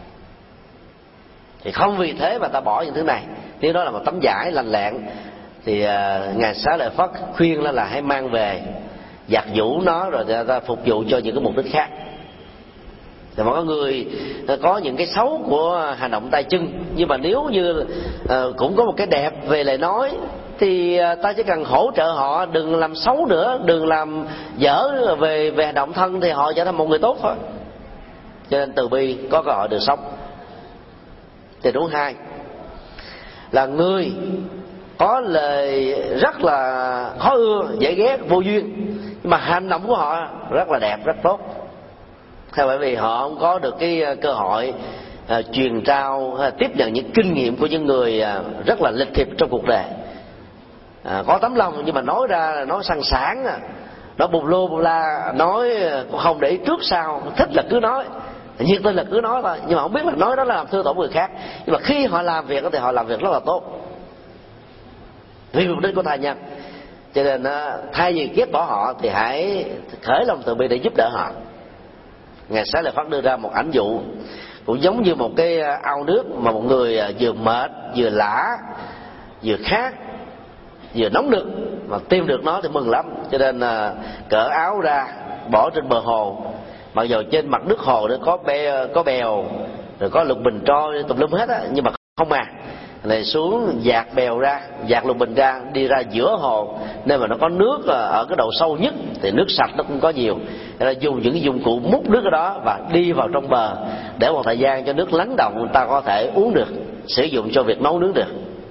[SPEAKER 2] Thì không vì thế mà ta bỏ những thứ này. Nếu đó là một tấm vải lành lẹn thì Ngài Xá Lợi Phất khuyên là hãy mang về, giặt giũ nó rồi ta phục vụ cho những cái mục đích khác. Thì mọi người có những cái xấu của hành động tay chân, nhưng mà nếu như cũng có một cái đẹp về lời nói thì ta chỉ cần hỗ trợ họ đừng làm xấu nữa, đừng làm dở về hành động thân, thì họ trở thành một người tốt thôi. Cho nên từ bi có cơ hội được sống. Tình huống hai là người có lời rất là khó ưa, dễ ghét, vô duyên, nhưng mà hành động của họ rất là đẹp, rất tốt. Theo bởi vì họ không có được cái cơ hội truyền trao, tiếp nhận những kinh nghiệm của những người rất là lịch thiệp trong cuộc đời. Có tấm lòng nhưng mà nói ra là nói sằng sảng, nó bùm lô bùm la, nói không để ý trước sau, thích là cứ nói, nhiệt tình là cứ nói thôi, nhưng mà không biết là nói đó là làm thương tổn người khác. Nhưng mà khi họ làm việc thì họ làm việc rất là tốt vì mục đích của tha nhân. Cho nên thay vì ghét bỏ họ thì hãy khởi lòng từ bi để giúp đỡ họ. Ngài Xá Lợi Phất đưa ra một ảnh dụ cũng giống như một cái ao nước mà một người vừa mệt, vừa lã, vừa khát, vừa nóng nực mà tìm được nó thì mừng lắm. Cho nên cởi áo ra bỏ trên bờ hồ, mặc dù trên mặt nước hồ nó có bèo rồi có lục bình trôi tùm lum hết á, nhưng mà không này xuống dạt bèo ra, dạt lục bình ra, đi ra giữa hồ nên mà nó có nước ở cái độ sâu nhất thì nước sạch nó cũng có nhiều. Nên là dùng những cái dụng cụ múc nước ở đó và đi vào trong bờ để một thời gian cho nước lắng động, người ta có thể uống được, sử dụng cho việc nấu nướng được.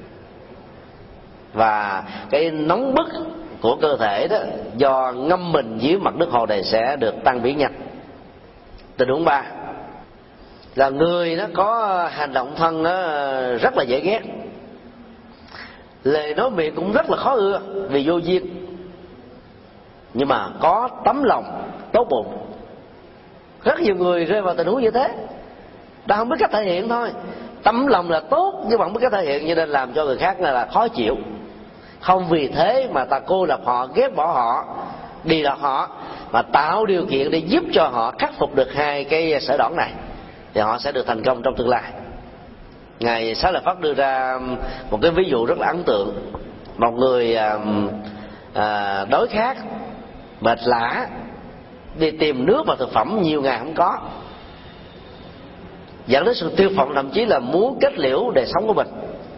[SPEAKER 2] Và cái nóng bức của cơ thể đó do ngâm mình dưới mặt nước hồ này sẽ được tan biến nhanh. Tình huống 3 là người nó có hành động thân nó rất là dễ ghét, lời nói miệng cũng rất là khó ưa vì vô duyên, nhưng mà có tấm lòng tốt bụng. Rất nhiều người rơi vào tình huống như thế, ta không biết cách thể hiện thôi. Tấm lòng là tốt nhưng mà không biết cách thể hiện, cho nên làm cho người khác là khó chịu. Không vì thế mà ta cô lập họ, ghét bỏ họ, đi đọt họ, mà tạo điều kiện để giúp cho họ khắc phục được hai cái sở đoản này, thì họ sẽ được thành công trong tương lai. Ngài Xá Lợi Phất đưa ra một cái ví dụ rất là ấn tượng. Một người đói khát, mệt lả, đi tìm nước và thực phẩm nhiều ngày không có, dẫn đến sự tiêu vọng, thậm chí là muốn kết liễu đời sống của mình.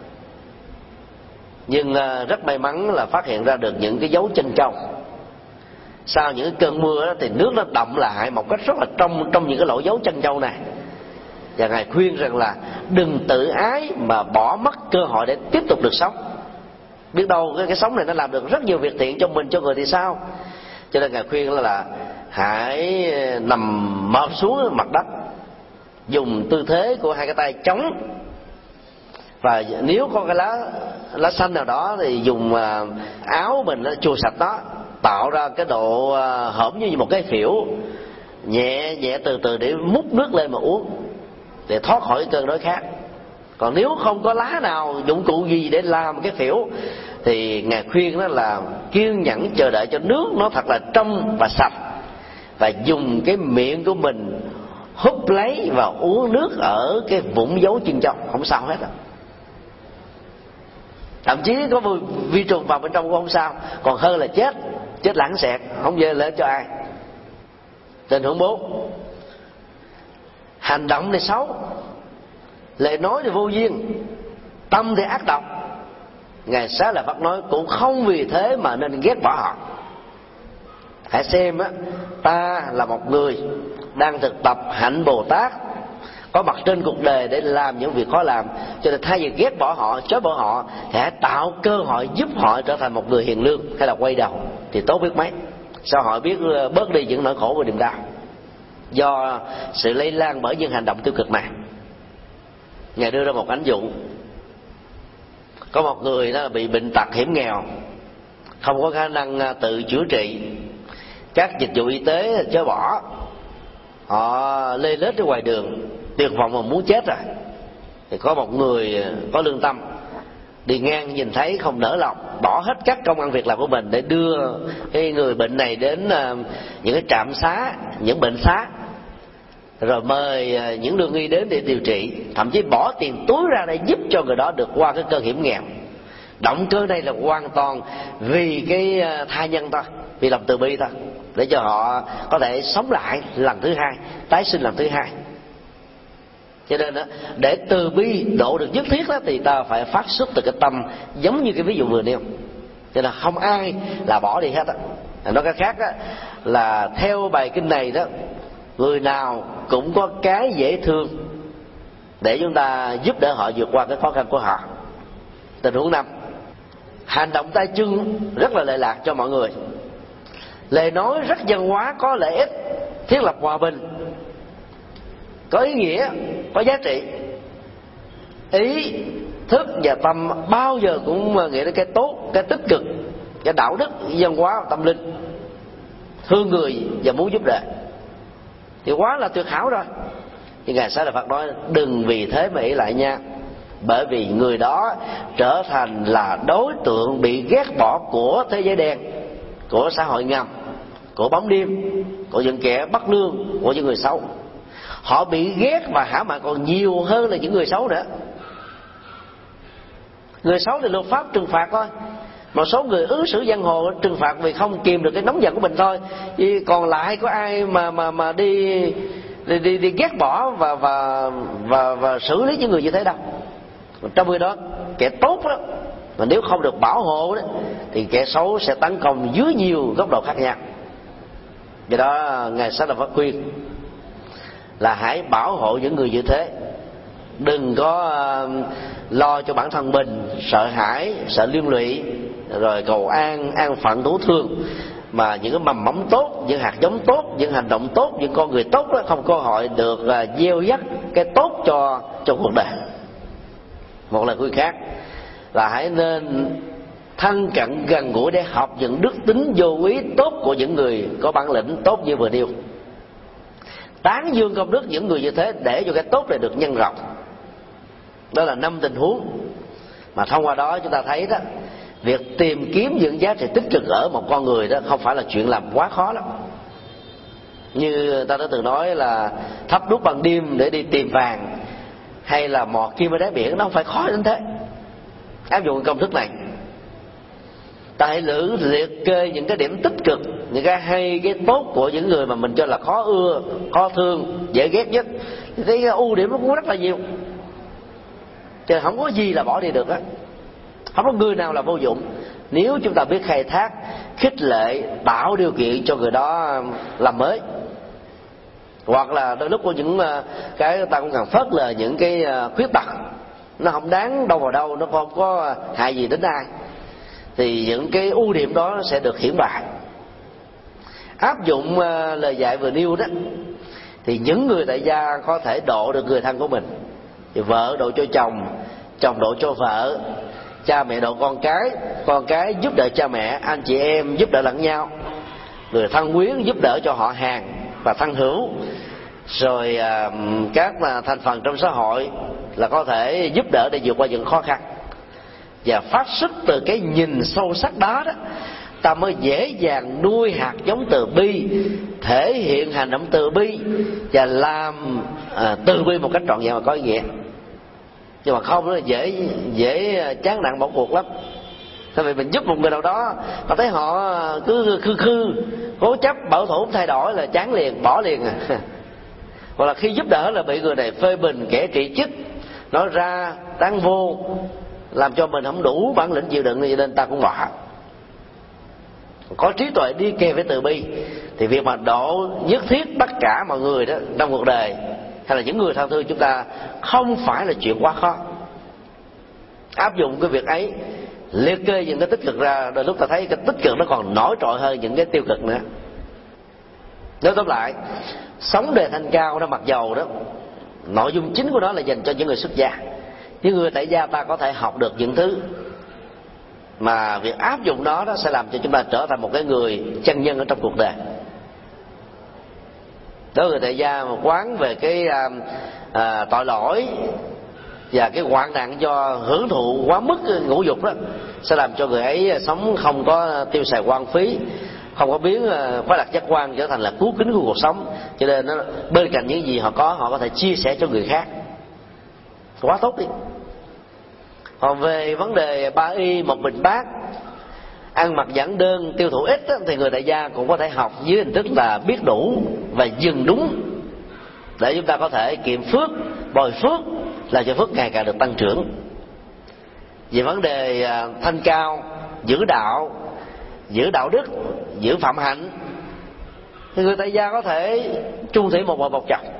[SPEAKER 2] Nhưng rất may mắn là phát hiện ra được những cái dấu chân trâu. Sau những cơn mưa đó thì nước nó đọng lại một cách rất là trong những cái lỗ dấu chân trâu này. Và Ngài khuyên rằng là đừng tự ái mà bỏ mất cơ hội để tiếp tục được sống. Biết đâu cái sống này nó làm được rất nhiều việc thiện cho mình, cho người thì sao. Cho nên Ngài khuyên là hãy nằm mọp xuống mặt đất, dùng tư thế của hai cái tay chống, và nếu có cái lá xanh nào đó thì dùng áo mình nó chùi sạch nó, tạo ra cái độ hõm như một cái phễu, nhẹ nhẹ từ từ để múc nước lên mà uống, để thoát khỏi cơn đói khát. Còn nếu không có lá nào, dụng cụ gì để làm cái phễu, thì Ngài khuyên đó là kiên nhẫn chờ đợi cho nước nó thật là trong và sạch, và dùng cái miệng của mình húp lấy và uống nước ở cái vũng dấu chân trong, không sao hết đâu. Thậm chí có vi trùng vào bên trong cũng không sao, còn hơn là chết lãng xẹt, không về lợi cho ai. Tình huống 4, hành động thì xấu, lời nói thì vô duyên, tâm thì ác độc. Ngài Xá Lợi Phất nói cũng không vì thế mà nên ghét bỏ họ. Hãy xem á, ta là một người đang thực tập hạnh Bồ Tát, có mặt trên cuộc đời để làm những việc khó làm, cho nên thay vì ghét bỏ họ, chối bỏ họ, thì hãy tạo cơ hội giúp họ trở thành một người hiền lương hay là quay đầu, thì tốt biết mấy. Sao họ biết bớt đi những nỗi khổ và niềm đau do sự lây lan bởi những hành động tiêu cực này. Ngài đưa ra một ảnh dụ, có một người đó bị bệnh tật hiểm nghèo, không có khả năng tự chữa trị, các dịch vụ y tế chối bỏ, họ lê lết ở ngoài đường tuyệt vọng mà muốn chết rồi. Thì có một người có lương tâm đi ngang nhìn thấy không nỡ lòng, bỏ hết các công ăn việc làm của mình để đưa cái người bệnh này đến những cái trạm xá, những bệnh xá, rồi mời những lương y đến để điều trị, thậm chí bỏ tiền túi ra để giúp cho người đó được qua cái cơn hiểm nghèo. Động cơ này là hoàn toàn vì cái tha nhân thôi, vì lòng từ bi thôi, để cho họ có thể sống lại lần thứ hai, tái sinh lần thứ hai. Cho nên đó, để từ bi độ được nhất thiết đó, thì ta phải phát xuất từ cái tâm giống như cái ví dụ vừa nêu. Cho nên không ai là bỏ đi hết á. Nói cách khác đó, là theo bài kinh này đó, người nào cũng có cái dễ thương để chúng ta giúp đỡ họ vượt qua cái khó khăn của họ. Tình huống 5, hành động tay chân rất là lệ lạc cho mọi người, lời nói rất văn hóa, có lợi ích, thiết lập hòa bình, có ý nghĩa, có giá trị. Ý thức và tâm bao giờ cũng nghĩ đến cái tốt, cái tích cực, cái đạo đức, văn hóa, tâm linh, thương người và muốn giúp đỡ, thì quá là tuyệt hảo rồi. Nhưng Ngài Xá Lợi Phật nói đừng vì thế mà ỷ lại nha, bởi vì người đó trở thành là đối tượng bị ghét bỏ của thế giới đen, của xã hội ngầm, của bóng đêm, của những kẻ bắt lương, của những người xấu. Họ bị ghét và hãm hại còn nhiều hơn là những người xấu nữa. Người xấu thì luật pháp trừng phạt thôi, một số người ứng xử giang hồ trừng phạt vì không kìm được cái nóng giận của mình thôi, chứ còn lại có ai mà đi ghét bỏ và xử lý những người như thế đâu. Trong khi đó kẻ tốt đó, mà nếu không được bảo hộ đó, thì kẻ xấu sẽ tấn công dưới nhiều góc độ khác nhau. Do đó Ngài Xá Lợi Phất khuyên là hãy bảo hộ những người như thế, đừng có lo cho bản thân mình, sợ hãi, sợ liên lụy, rồi cầu an phận thủ thương, mà những cái mầm móng tốt, những hạt giống tốt, những hành động tốt, những con người tốt đó không cơ hội được gieo dắt cái tốt cho cuộc đời. Một lời khuyên khác là hãy nên thân cận gần gũi để học những đức tính vô ý tốt của những người có bản lĩnh tốt như vừa nêu, tán dương công đức những người như thế để cho cái tốt này được nhân rộng. Đó là 5 tình huống mà thông qua đó chúng ta thấy đó, việc tìm kiếm những giá trị tích cực ở một con người đó không phải là chuyện làm quá khó lắm. Như ta đã từng nói là thắp đuốc bằng đêm để đi tìm vàng, hay là mò kim ở đáy biển, nó không phải khó đến thế. Áp dụng công thức này, ta hãy liệt kê những cái điểm tích cực, những cái hay, cái tốt của những người mà mình cho là khó ưa, khó thương, dễ ghét nhất, thì cái ưu điểm nó cũng rất là nhiều, chứ không có gì là bỏ đi được á. Không có người nào là vô dụng nếu chúng ta biết khai thác, khích lệ, tạo điều kiện cho người đó làm mới. Hoặc là đôi lúc có những cái ta cũng cần phớt lờ những cái khuyết tật, nó không đáng đâu vào đâu, nó không có hại gì đến ai, thì những cái ưu điểm đó nó sẽ được hiển bày. Áp dụng lời dạy vừa nêu đó, thì những người tại gia có thể độ được người thân của mình, thì vợ độ cho chồng, chồng độ cho vợ, cha mẹ độ con cái giúp đỡ cha mẹ, anh chị em giúp đỡ lẫn nhau, người thân quyến giúp đỡ cho họ hàng và thân hữu, rồi các thành phần trong xã hội là có thể giúp đỡ để vượt qua những khó khăn. Và phát xuất từ cái nhìn sâu sắc đó đó, ta mới dễ dàng nuôi hạt giống từ bi, thể hiện hành động từ bi và làm từ bi một cách trọn vẹn và có ý nghĩa. Nhưng mà không, nó dễ chán nản bỏ cuộc lắm. Tại vì mình giúp một người nào đó mà thấy họ cứ khư cố chấp bảo thủ không thay đổi là chán liền, bỏ liền à. Hoặc là khi giúp đỡ là bị người này phê bình, kẻ trị trích, nói ra tán vô, làm cho mình không đủ bản lĩnh chịu đựng, nên ta cũng bỏ. Có trí tuệ đi kèm với từ bi thì việc mà độ nhất thiết tất cả mọi người đó trong cuộc đời hay là những người thân thương chúng ta không phải là chuyện quá khó. Áp dụng cái việc ấy, liệt kê những cái tích cực ra, đôi lúc ta thấy cái tích cực nó còn nổi trội hơn những cái tiêu cực nữa. Nói tóm lại, sống đề thanh cao đó, mặc dầu đó nội dung chính của nó là dành cho những người xuất gia, những người tại gia ta có thể học được những thứ mà việc áp dụng đó sẽ làm cho chúng ta trở thành một cái người chân nhân ở trong cuộc đời. Đối với người tại gia mà quán về cái tội lỗi và cái hoạn nạn do hưởng thụ quá mức ngũ dục đó, sẽ làm cho người ấy sống không có tiêu xài hoang phí, không có biến khoái lạc giác quan trở thành là cứu kính của cuộc sống. Cho nên nó bên cạnh những gì họ có thể chia sẻ cho người khác, quá tốt đi. Còn về vấn đề 3 y một bình bát, ăn mặc giản đơn, tiêu thụ ít đó, thì người tại gia cũng có thể học dưới hình thức là biết đủ và dừng đúng, để chúng ta có thể kiệm phước, bồi phước, làm cho phước ngày càng được tăng trưởng. Về vấn đề thanh cao, giữ đạo, giữ đạo đức, giữ phạm hạnh, thì người tại gia có thể chung thủy một vợ một chồng,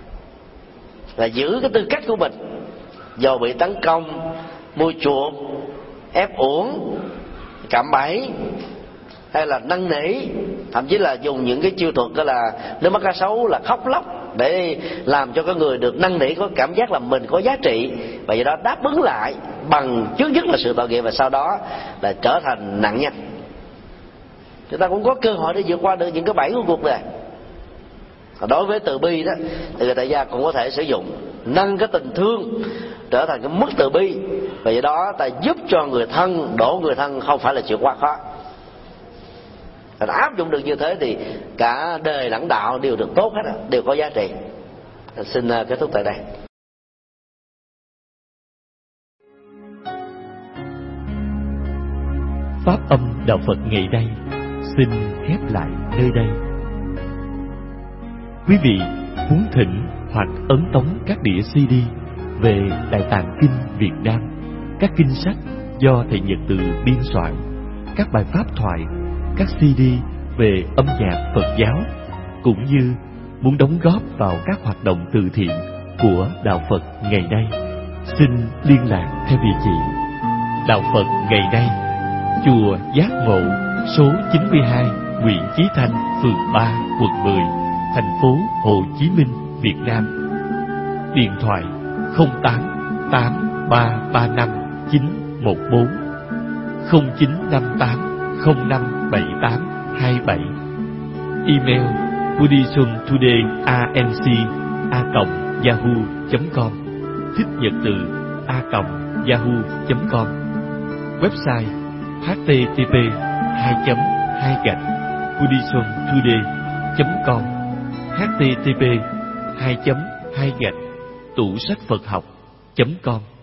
[SPEAKER 2] là giữ cái tư cách của mình, dù bị tấn công, mua chuộc, ép uổng, cạm bẫy hay là năn nỉ, thậm chí là dùng những cái chiêu thuật đó là nước mắt cá sấu, là khóc lóc, để làm cho cái người được năn nỉ có cảm giác là mình có giá trị, và do đó đáp ứng lại bằng trước nhất là sự tội nghiệp, và sau đó là trở thành nạn nhân. Chúng ta cũng có cơ hội để vượt qua được những cái bẫy của cuộc đời. Đối với từ bi đó thì người tại gia cũng có thể sử dụng nâng cái tình thương trở thành cái mức từ bi, và do đó ta giúp cho người thân, đổ người thân không phải là chuyện quá khó. Và áp dụng được như thế thì cả đời lẫn đạo đều được tốt hết, đều có giá trị. Xin kết thúc tại đây.
[SPEAKER 3] Pháp âm Đạo Phật ngày nay xin khép lại nơi đây. Quý vị muốn thỉnh hoặc ấn tống các đĩa CD về Đại Tạng Kinh Việt Nam, các kinh sách do thầy Nhật Từ biên soạn, các bài pháp thoại, các CD về âm nhạc Phật giáo, cũng như muốn đóng góp vào các hoạt động từ thiện của Đạo Phật ngày nay, xin liên lạc theo địa chỉ Đạo Phật ngày nay, chùa Giác Ngộ, số 92, Nguyễn Chí Thanh, phường 3, quận 10, thành phố Hồ Chí Minh, Việt Nam. Điện thoại 08 8335 914 0958 0578 27. Email buddhismtoday@yahoo.com, thích nhật từ @yahoo.com. Website http://buddhismtoday.com, http://tủ sách Phật học.com.